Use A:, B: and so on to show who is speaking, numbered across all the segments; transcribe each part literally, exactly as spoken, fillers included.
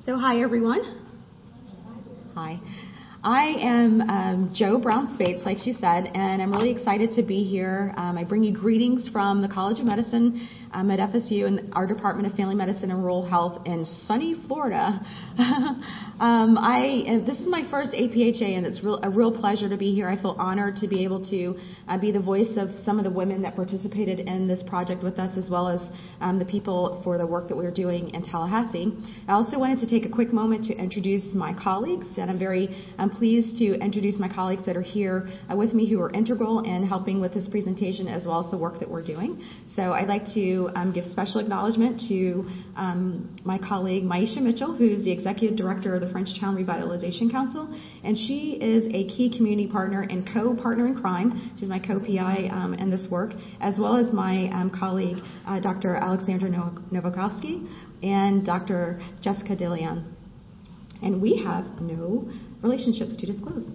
A: So hi, everyone. Hi. I am um, Jo Brown-Spates, like she said, and I'm really excited to be here. Um, I bring you greetings from the College of Medicine um, at F S U and our Department of Family Medicine and Rural Health in sunny Florida. um, I This is my first A P H A, and it's real, a real pleasure to be here. I feel honored to be able to uh, be the voice of some of the women that participated in this project with us, as well as um, the people for the work that we're doing in Tallahassee. I also wanted to take a quick moment to introduce my colleagues, and I'm very um, pleased to introduce my colleagues that are here uh, with me who are integral in helping with this presentation as well as the work that we're doing. So I'd like to um, give special acknowledgement to um, my colleague Maisha Mitchell, who's the Executive Director of the Frenchtown Revitalization Council, and she is a key community partner and co-partner in crime. She's my co-P I um, in this work, as well as my um, colleague uh, Doctor Alexandra Novakovsky and Doctor Jessica DeLeon. And we have no relationships to disclose.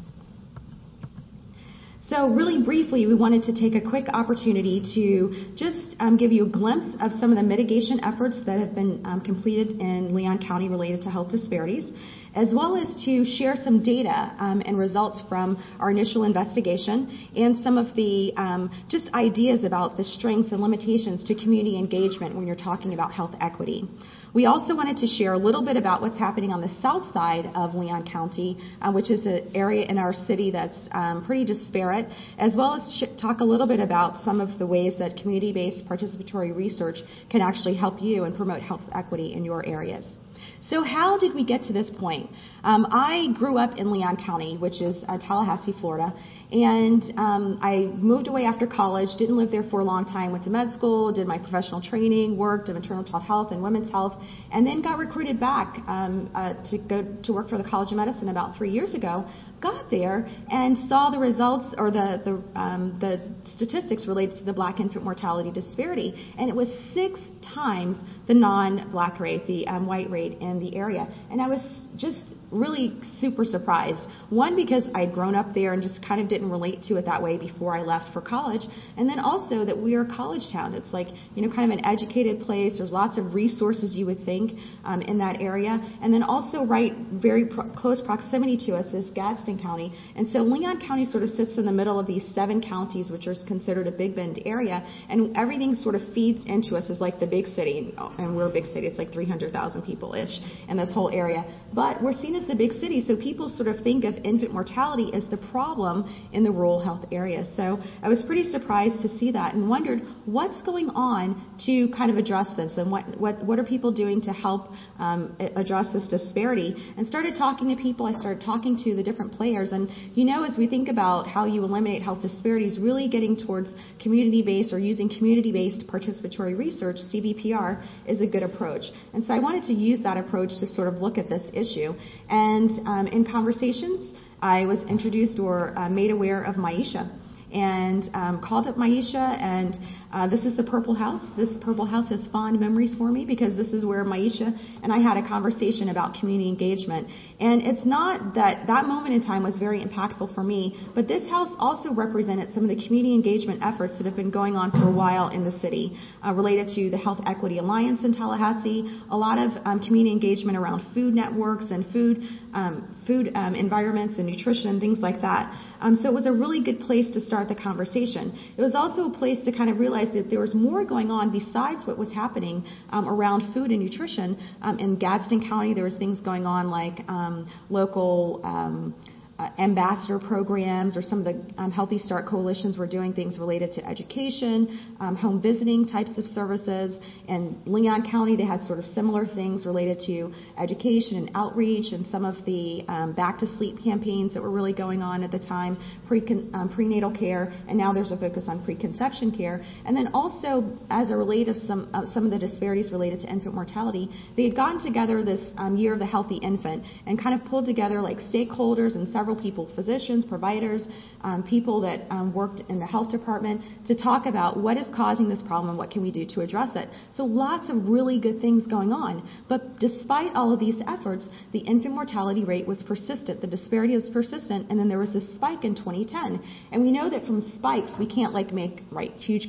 A: So really briefly, we wanted to take a quick opportunity to just um, give you a glimpse of some of the mitigation efforts that have been um, completed in Leon County related to health disparities, as well as to share some data um, and results from our initial investigation and some of the um, just ideas about the strengths and limitations to community engagement when you're talking about health equity. We also wanted to share a little bit about what's happening on the south side of Leon County, uh, which is an area in our city that's um, pretty disparate, as well as sh- talk a little bit about some of the ways that community-based participatory research can actually help you and promote health equity in your areas. So how did we get to this point? Um, I grew up in Leon County, which is uh, Tallahassee, Florida, and um, I moved away after college, didn't live there for a long time, went to med school, did my professional training, worked in maternal child health and women's health, and then got recruited back um, uh, to go to work for the College of Medicine about three years ago. Got there and saw the results or the the, um, the statistics related to the black infant mortality disparity, and it was six times the non-black rate, the um, white rate in the area. And I was just really super surprised. One, because I'd grown up there and just kind of didn't relate to it that way before I left for college, and then also that we are a college town. It's like, you know, kind of an educated place. There's lots of resources you would think um, in that area. And then also right very pro- close proximity to us is Gadsden County. And so Leon County sort of sits in the middle of these seven counties, which are considered a Big Bend area, and everything sort of feeds into us as like the big city, and we're a big city. It's like three hundred thousand people-ish in this whole area. But we're seen as the big city, so people sort of think of infant mortality as the problem in the rural health area. So I was pretty surprised to see that and wondered what's going on to kind of address this, and what what, what are people doing to help um, address this disparity, and started talking to people. I started talking to the different players, and you know, as we think about how you eliminate health disparities, really getting towards community-based or using community-based participatory research, C B P R, is a good approach. And so I wanted to use that approach to sort of look at this issue. And um, in conversations, I was introduced or uh, made aware of Maisha, and um, called up Maisha, and uh, this is the Purple House. This Purple House has fond memories for me because this is where Maisha and I had a conversation about community engagement. And it's not that that moment in time was very impactful for me, but this house also represented some of the community engagement efforts that have been going on for a while in the city uh, related to the Health Equity Alliance in Tallahassee, a lot of um, community engagement around food networks and food um, food um, environments and nutrition, things like that. Um, so it was a really good place to start the conversation. It was also a place to kind of realize that there was more going on besides what was happening um, around food and nutrition. Um, in Gadsden County, there was things going on like um, local um, Uh, ambassador programs, or some of the um, Healthy Start coalitions were doing things related to education, um, home visiting types of services. And Leon County, they had sort of similar things related to education and outreach, and some of the um, back to sleep campaigns that were really going on at the time, pre um, prenatal care, and now there's a focus on preconception care. And then also, as a relate of some uh, some of the disparities related to infant mortality, they had gotten together this um, year of the healthy infant and kind of pulled together like stakeholders and several people, physicians, providers, um, people that um, worked in the health department, to talk about what is causing this problem and what can we do to address it. So lots of really good things going on. But despite all of these efforts, the infant mortality rate was persistent. The disparity was persistent, and then there was this spike in twenty ten. And we know that from spikes, we can't like make right huge comp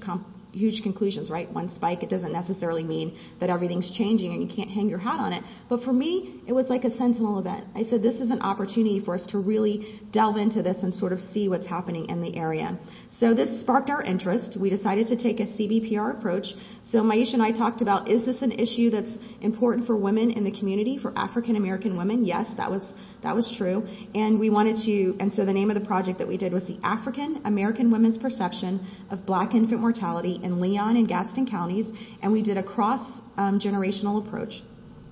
A: huge conclusions, right? One spike, it doesn't necessarily mean that everything's changing and you can't hang your hat on it. But for me, it was like a sentinel event. I said, this is an opportunity for us to really delve into this and sort of see what's happening in the area. So this sparked our interest. We decided to take a C B P R approach. So Maisha and I talked about, is this an issue that's important for women in the community, for African American women? Yes, that was That was true, and we wanted to, and so the name of the project that we did was the African American Women's Perception of Black Infant Mortality in Leon and Gadsden counties, and we did a cross-generational um, approach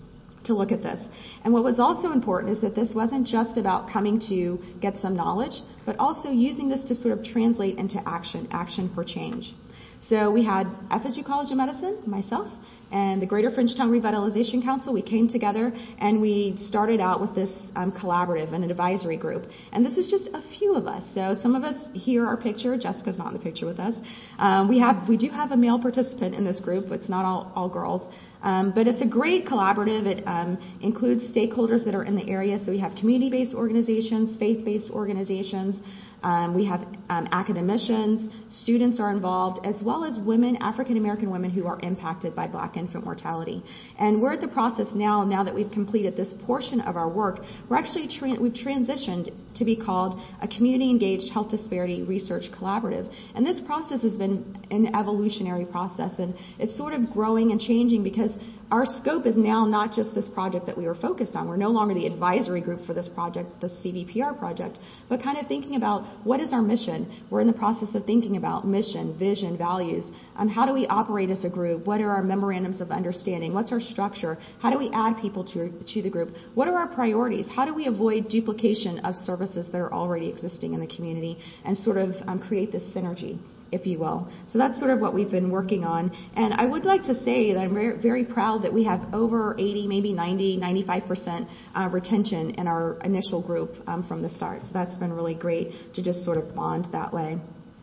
A: to look at this. And what was also important is that this wasn't just about coming to get some knowledge, but also using this to sort of translate into action, action for change. So we had F S U College of Medicine, myself, and the Greater Frenchtown Revitalization Council. We came together and we started out with this um, collaborative and an advisory group. And this is just a few of us. So some of us here are pictured. Jessica's not in the picture with us. Um, we have we do have a male participant in this group. It's not all, all girls. Um, but it's a great collaborative. It um, includes stakeholders that are in the area. So we have community-based organizations, faith-based organizations. Um, we have um, academicians, students are involved, as well as women, African American women who are impacted by black infant mortality. And we're at the process now, now that we've completed this portion of our work, we're actually, tra- we've transitioned to be called a community-engaged health disparity research collaborative. And this process has been an evolutionary process, and it's sort of growing and changing because our scope is now not just this project that we were focused on. We're no longer the advisory group for this project, the C B P R project, but kind of thinking about what is our mission. We're in the process of thinking about mission, vision, values. Um, how do we operate as a group? What are our memorandums of understanding? What's our structure? How do we add people to, to the group? What are our priorities? How do we avoid duplication of services that are already existing in the community and sort of um, create this synergy, if you will. So that's sort of what we've been working on. And I would like to say that I'm very, very proud that we have over eighty, maybe ninety, ninety-five percent uh, retention in our initial group um, from the start. So that's been really great to just sort of bond that way.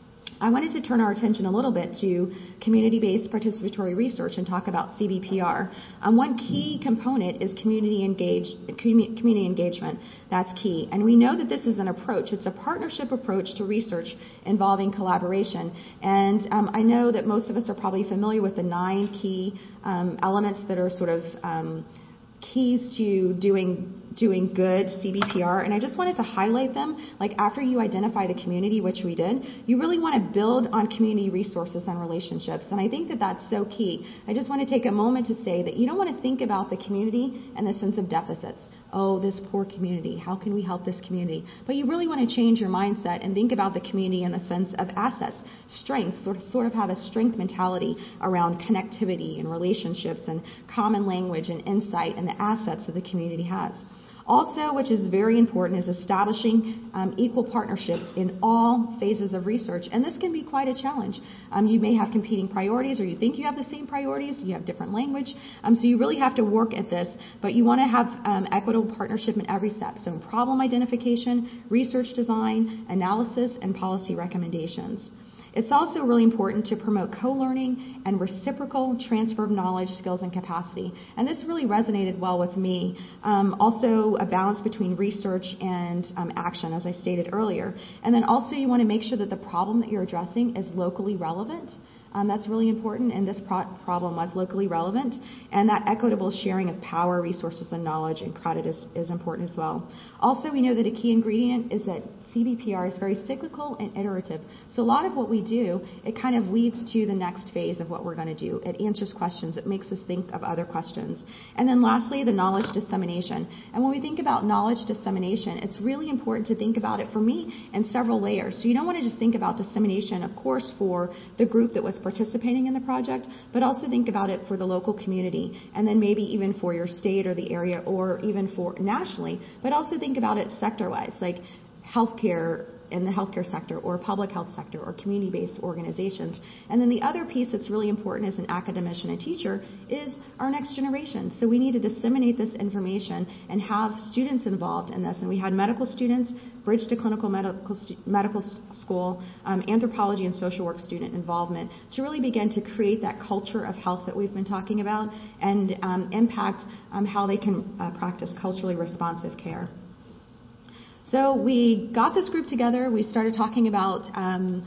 A: I wanted to turn our attention a little bit to community-based participatory research and talk about C B P R. Um, one key component is community engage, community engagement. That's key. And we know that this is an approach. It's a partnership approach to research involving collaboration. And um, I know that most of us are probably familiar with the nine key um, elements that are sort of um, keys to doing doing good C B P R, and I just wanted to highlight them. Like after you identify the community, which we did, you really want to build on community resources and relationships, and I think that that's so key. I just want to take a moment to say that you don't want to think about the community in the sense of deficits. Oh, this poor community, how can we help this community? But you really want to change your mindset and think about the community in the sense of assets, strengths, sort of, sort of have a strength mentality around connectivity and relationships and common language and insight and the assets that the community has. Also, which is very important, is establishing um, equal partnerships in all phases of research. And this can be quite a challenge. Um, you may have competing priorities, or you think you have the same priorities, you have different language. Um, so you really have to work at this, but you want to have um, equitable partnership in every step. So in problem identification, research design, analysis, and policy recommendations. It's also really important to promote co-learning and reciprocal transfer of knowledge, skills, and capacity. And this really resonated well with me. Um, also, a balance between research and um, action, as I stated earlier. And then also you want to make sure that the problem that you're addressing is locally relevant. Um, that's really important, and this pro- problem was locally relevant. And that equitable sharing of power, resources, and knowledge and credit is, is important as well. Also, we know that a key ingredient is that C B P R is very cyclical and iterative. So a lot of what we do, it kind of leads to the next phase of what we're going to do. It answers questions. It makes us think of other questions. And then lastly, the knowledge dissemination. And when we think about knowledge dissemination, it's really important to think about it, for me, in several layers. So you don't want to just think about dissemination, of course, for the group that was participating in the project, but also think about it for the local community, and then maybe even for your state or the area, or even for nationally, but also think about it sector-wise, like healthcare in the healthcare sector, or public health sector, or community-based organizations. And then the other piece that's really important as an academician and teacher is our next generation. So we need to disseminate this information and have students involved in this. And we had medical students, Bridge to Clinical Medical, stu- medical School, um, anthropology and social work student involvement to really begin to create that culture of health that we've been talking about, and um, impact um, how they can uh, practice culturally responsive care. So we got this group together. We started talking about um,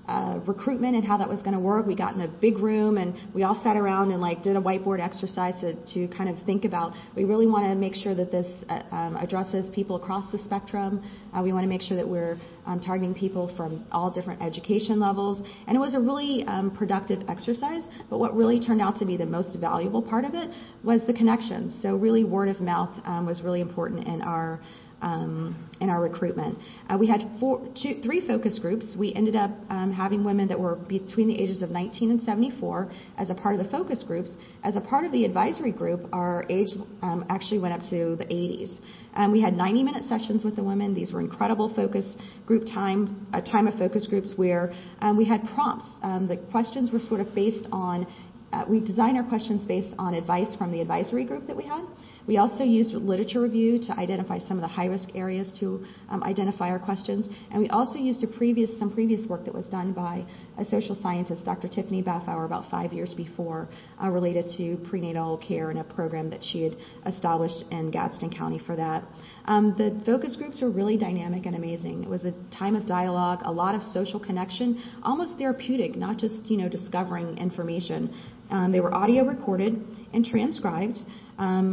A: uh, recruitment and how that was going to work. We got in a big room and we all sat around and like did a whiteboard exercise to, to kind of think about, we really want to make sure that this uh, um, addresses people across the spectrum. Uh, we want to make sure that we're um, targeting people from all different education levels. And it was a really um, productive exercise, but what really turned out to be the most valuable part of it was the connections. So really word of mouth um, was really important in our Um, in our recruitment. Uh, we had four, two, three focus groups. We ended up um, having women that were between the ages of nineteen and seventy-four as a part of the focus groups. As a part of the advisory group, our age um, actually went up to the eighties. Um, we had ninety-minute sessions with the women. These were incredible focus group time, a time of focus groups where um, we had prompts. Um, the questions were sort of based on, uh, we designed our questions based on advice from the advisory group that we had. We also used literature review to identify some of the high-risk areas to um, identify our questions, and we also used a previous, some previous work that was done by a social scientist, Doctor Tiffany Baffauer, about five years before, uh, related to prenatal care and a program that she had established in Gadsden County for that. Um, the focus groups were really dynamic and amazing. It was a time of dialogue, a lot of social connection, almost therapeutic, not just you know discovering information. Um, they were audio recorded and transcribed. Um,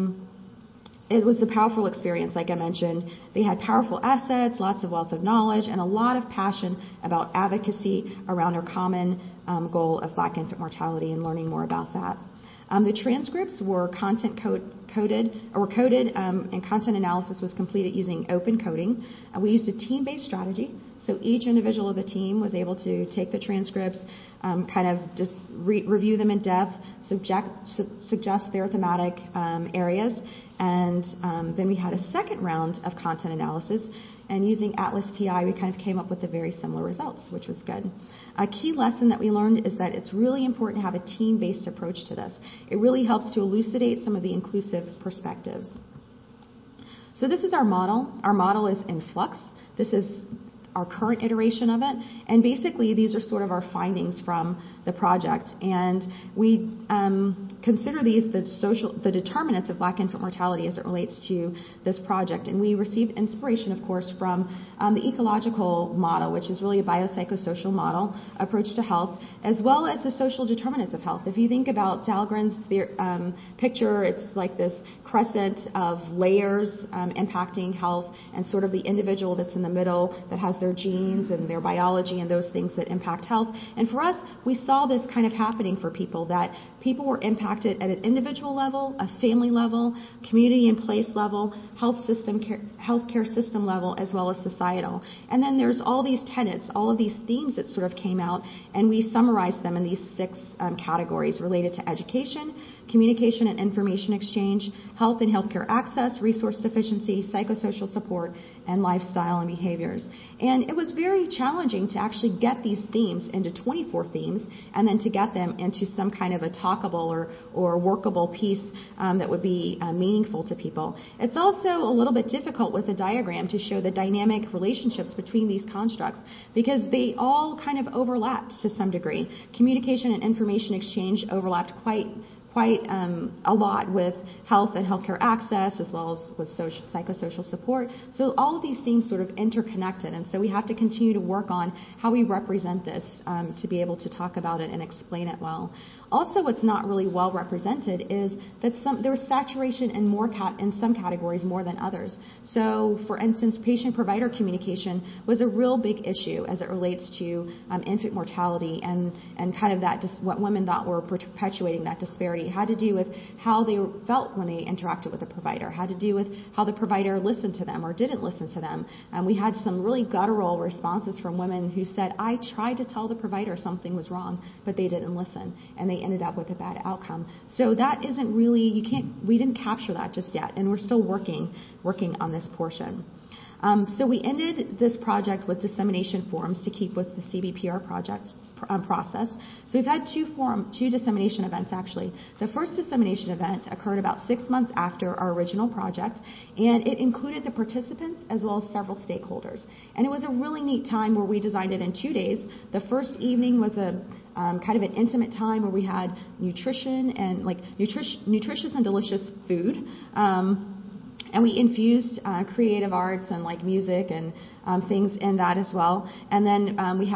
A: It was a powerful experience, like I mentioned. They had powerful assets, lots of wealth of knowledge, and a lot of passion about advocacy around our common um, goal of black infant mortality and learning more about that. Um, the transcripts were content code, coded, or were coded, um, and content analysis was completed using open coding. Uh, we used a team-based strategy. So each individual of the team was able to take the transcripts, um, kind of just re- review them in depth, subject, su- suggest their thematic um, areas, and um, then we had a second round of content analysis. And using Atlas T I, we kind of came up with the very similar results, which was good. A key lesson that we learned is that it's really important to have a team-based approach to this. It really helps to elucidate some of the inclusive perspectives. So this is our model. Our model is in flux. This is our current iteration of it, and basically these are sort of our findings from the project, and we um, consider these the social, the determinants of black infant mortality as it relates to this project, and we received inspiration, of course, from um, the ecological model, which is really a biopsychosocial model approach to health, as well as the social determinants of health. If you think about Dahlgren's um, picture, it's like this crescent of layers um, impacting health, and sort of the individual that's in the middle that has their genes and their biology and those things that impact health. And for us, we saw this kind of happening for people, that people were impacted at an individual level, a family level, community and place level, health system, care, healthcare system level, as well as societal. And then there's all these tenets, all of these themes that sort of came out, and we summarized them in these six um, categories related to education, communication and information exchange, health and healthcare access, resource deficiency, psychosocial support, and lifestyle and behaviors. And it was very challenging to actually get these themes into twenty-four themes and then to get them into some kind of a talkable or, or workable piece um, that would be uh, meaningful to people. It's also a little bit difficult with a diagram to show the dynamic relationships between these constructs because they all kind of overlapped to some degree. Communication and information exchange overlapped quite quite um, a lot with health and healthcare access, as well as with social, psychosocial support. So all of these themes sort of interconnected, and so we have to continue to work on how we represent this um, to be able to talk about it and explain it well. Also, what's not really well represented is that some, there was saturation in more cat, in some categories more than others. So, for instance, patient-provider communication was a real big issue as it relates to um, infant mortality and, and kind of that dis- what women thought were perpetuating that disparity. It had to do with how they felt when they interacted with the provider, had to do with how the provider listened to them or didn't listen to them. And we had some really guttural responses from women who said, I tried to tell the provider something was wrong, but they didn't listen, and they ended up with a bad outcome. So that isn't really, you can't, we didn't capture that just yet, and we're still working, working on this portion. Um, so we ended this project with dissemination forums to keep with the C B P R project um, process. So we've had two forum, two dissemination events actually. The first dissemination event occurred about six months after our original project, and it included the participants as well as several stakeholders. And it was a really neat time where we designed it in two days. The first evening was a um, kind of an intimate time where we had nutrition and like nutrition, nutritious and delicious food. Um, And we infused uh, creative arts and like music and um, things in that as well. And then um, we had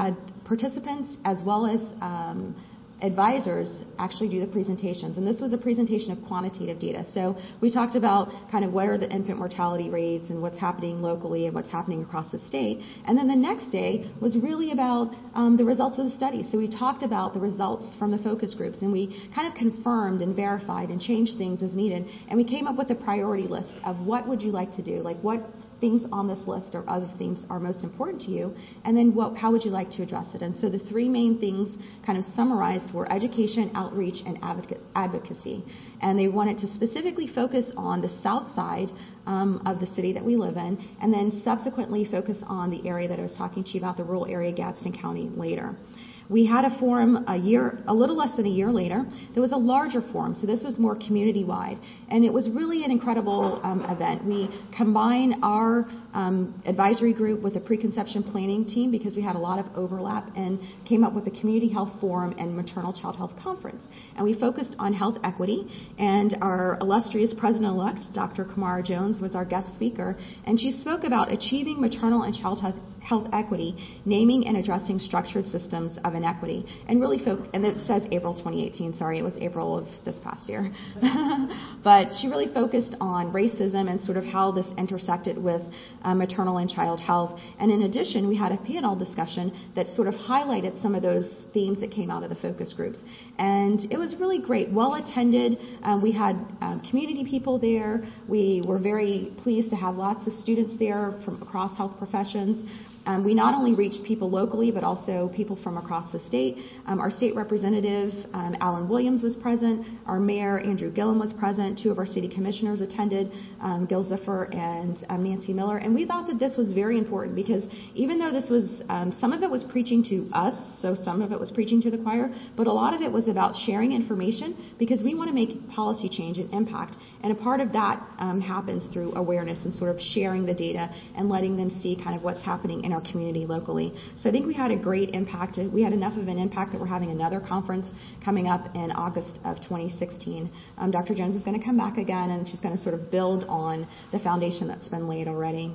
A: participants as well as um, advisors actually do the presentations. And this was a presentation of quantitative data. So we talked about kind of what are the infant mortality rates and what's happening locally and what's happening across the state. And then the next day was really about um, the results of the study. So we talked about the results from the focus groups, and we kind of confirmed and verified and changed things as needed. And we came up with a priority list of what would you like to do, like what things on this list or other things are most important to you, and then what, how would you like to address it? And so the three main things kind of summarized were education, outreach, and advocacy. And they wanted to specifically focus on the south side um, of the city that we live in, and then subsequently focus on the area that I was talking to you about, the rural area, Gadsden County, later. We had a forum a year, a little less than a year later. There was a larger forum, so this was more community-wide, and it was really an incredible um, event. We combined our um, advisory group with the preconception planning team because we had a lot of overlap, and came up with the Community Health Forum and Maternal Child Health Conference. And we focused on health equity, and our illustrious president-elect, Doctor Kamara Jones, was our guest speaker, and she spoke about achieving maternal and child health health equity, naming and addressing structured systems of inequity, and really fo- and it says April twenty eighteen, sorry, it was April of this past year. But she really focused on racism and sort of how this intersected with uh, maternal and child health. And in addition, we had a panel discussion that sort of highlighted some of those themes that came out of the focus groups. And it was really great, well attended. Um, we had um, community people there. We were very pleased to have lots of students there from across health professions. Um, we not only reached people locally, but also people from across the state. Um, our state representative, um, Alan Williams, was present. Our mayor, Andrew Gillum, was present. Two of our city commissioners attended, um, Gil Ziffer and um, Nancy Miller. And we thought that this was very important because even though this was, um, some of it was preaching to us, so some of it was preaching to the choir, but a lot of it was about sharing information because we want to make policy change and impact. And a part of that um, happens through awareness and sort of sharing the data and letting them see kind of what's happening in our community locally. So I think we had a great impact. We had enough of an impact that we're having another conference coming up in August of twenty sixteen. Um, Doctor Jones is going to come back again, and she's going to sort of build on the foundation that's been laid already.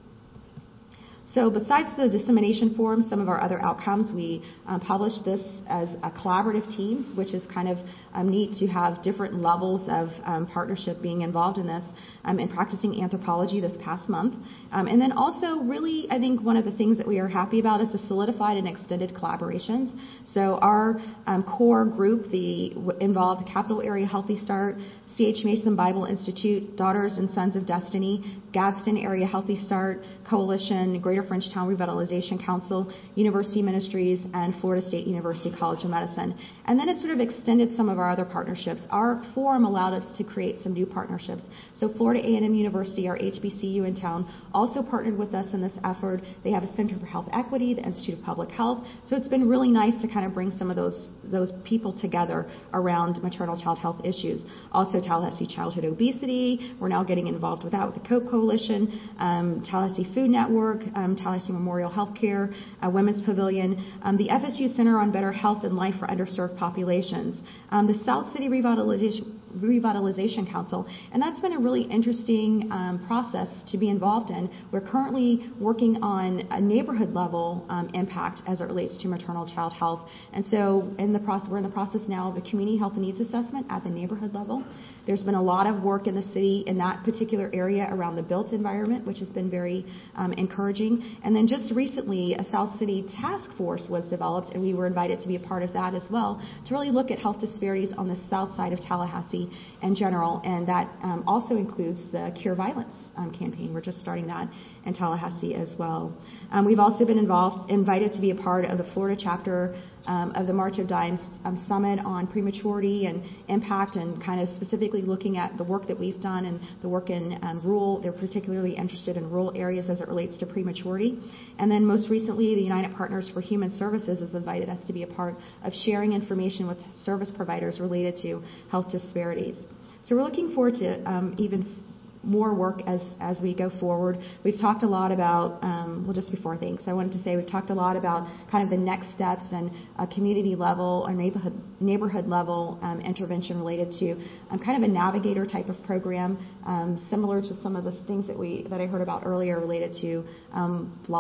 A: So besides the dissemination forum, some of our other outcomes, we um, published this as a collaborative teams, which is kind of um, neat to have different levels of um, partnership being involved in this um, and practicing anthropology this past month. Um, and then also really, I think one of the things that we are happy about is the solidified and extended collaborations. So our um, core group, the w- involved Capital Area Healthy Start, C H Mason Bible Institute, Daughters and Sons of Destiny, Gadsden Area Healthy Start, Coalition, Greater Frenchtown Revitalization Council, University Ministries, and Florida State University College of Medicine. And then it sort of extended some of our other partnerships. Our forum allowed us to create some new partnerships. So Florida A and M University, our H B C U in town, also partnered with us in this effort. They have a Center for Health Equity, the Institute of Public Health. So it's been really nice to kind of bring some of those, those people together around maternal child health issues. Also Tallahassee Childhood Obesity, we're now getting involved with that with the COPE Coalition, um, Tallahassee Food Network, um, Tallahassee Memorial Healthcare, uh, Women's Pavilion, um, the F S U Center on Better Health and Life for Underserved Populations, um, the South City Revitalization Revitalization Council, and that's been a really interesting um, process to be involved in. We're currently working on a neighborhood level um, impact as it relates to maternal child health, and so in the process, we're in the process now of a community health needs assessment at the neighborhood level. There's been a lot of work in the city in that particular area around the built environment, which has been very um, encouraging. And then just recently, a South City task force was developed, and we were invited to be a part of that as well, to really look at health disparities on the south side of Tallahassee in general, and that um, also includes the Cure Violence um, campaign. We're just starting that in Tallahassee as well. Um, we've also been involved, invited to be a part of the Florida chapter Um, of the March of Dimes um, Summit on prematurity and impact, and kind of specifically looking at the work that we've done and the work in um, rural. They're particularly interested in rural areas as it relates to prematurity. And then most recently, the United Partners for Human Services has invited us to be a part of sharing information with service providers related to health disparities. So we're looking forward to um, even more work as, as we go forward. We've talked a lot about, um, well, just before things, I wanted to say we've talked a lot about kind of the next steps and a community level or neighborhood neighborhood level um, intervention related to um, kind of a navigator type of program, um, similar to some of the things that we that I heard about earlier related to um, block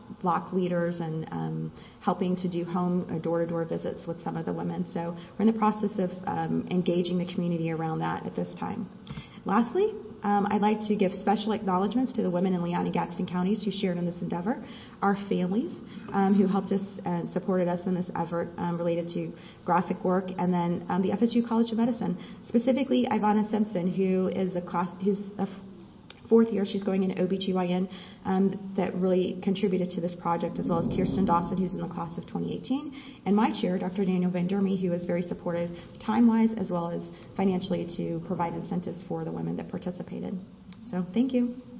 A: block leaders and um, helping to do home uh, door-to-door visits with some of the women. So we're in the process of um, engaging the community around that at this time. Lastly, um, I'd like to give special acknowledgments to the women in Leon and Gadsden counties who shared in this endeavor, our families um, who helped us and supported us in this effort um, related to graphic work, and then um, the F S U College of Medicine, specifically Ivana Simpson, who is a class, who's a fourth year, she's going into O B G Y N, um, that really contributed to this project, as well as Kirsten Dawson, who's in the class of twenty eighteen, and my chair, Doctor Daniel Van Dermy, who was very supportive time-wise as well as financially to provide incentives for the women that participated. So thank you.